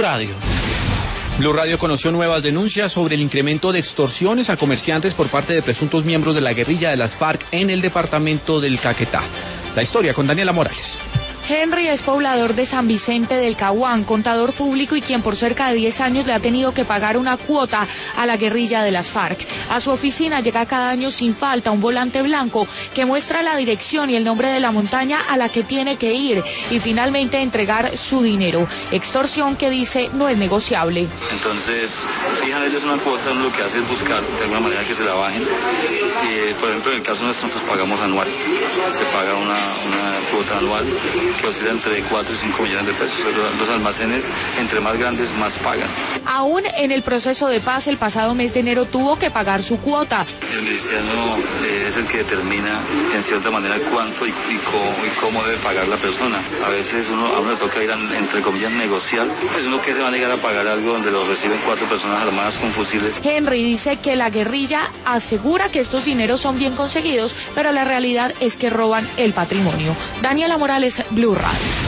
Radio. Blue Radio conoció nuevas denuncias sobre el incremento de extorsiones a comerciantes por parte de presuntos miembros de la guerrilla de las FARC en el departamento del Caquetá. La historia con Daniela Morales. Henry es poblador de San Vicente del Caguán, contador público y quien por cerca de 10 años le ha tenido que pagar una cuota a la guerrilla de las FARC. A su oficina llega cada año sin falta un volante blanco que muestra la dirección y el nombre de la montaña a la que tiene que ir y finalmente entregar su dinero. Extorsión que dice no es negociable. Entonces, fijan ellos una cuota, lo que hace es buscar de alguna manera que se la bajen. Y, por ejemplo, en el caso nuestro, nosotros pagamos anual. Se paga una cuota anual que oscila entre 4 y 5 millones de pesos. Los almacenes, entre más grandes, más pagan. Aún en el proceso de paz, el pasado mes de enero tuvo que pagar su cuota. El miliciano es el que determina, en cierta manera, cuánto y cómo debe pagar la persona. A veces a uno le toca ir, entre comillas, negociar. Es uno que se va a negar a pagar algo donde lo reciben 4 personas armadas con fusiles. Henry dice que la guerrilla asegura que estos dineros son bien conseguidos, pero la realidad es que roban el patrimonio. Daniela Morales, Blue Radio.